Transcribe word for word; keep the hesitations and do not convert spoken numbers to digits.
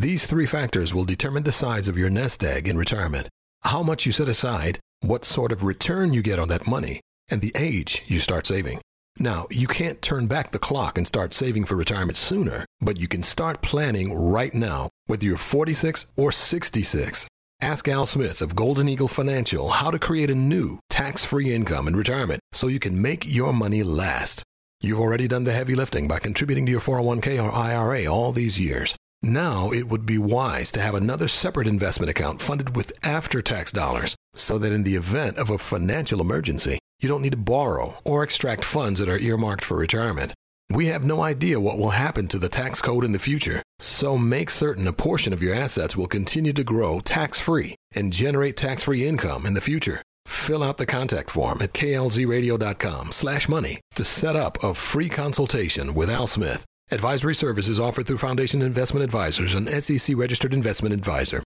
These three factors will determine the size of your nest egg in retirement, how much you set aside, what sort of return you get on that money, and the age you start saving. Now, you can't turn back the clock and start saving for retirement sooner, but you can start planning right now, whether you're forty-six or sixty-six. Ask Al Smith of Golden Eagle Financial how to create a new tax-free income in retirement so you can make your money last. You've already done the heavy lifting by contributing to your four oh one k or I R A all these years. Now it would be wise to have another separate investment account funded with after-tax dollars so that in the event of a financial emergency, you don't need to borrow or extract funds that are earmarked for retirement. We have no idea what will happen to the tax code in the future, so make certain a portion of your assets will continue to grow tax-free and generate tax-free income in the future. Fill out the contact form at klzradio.com slash money to set up a free consultation with Al Smith. Advisory services offered through Foundation Investment Advisors, an S E C registered investment advisor.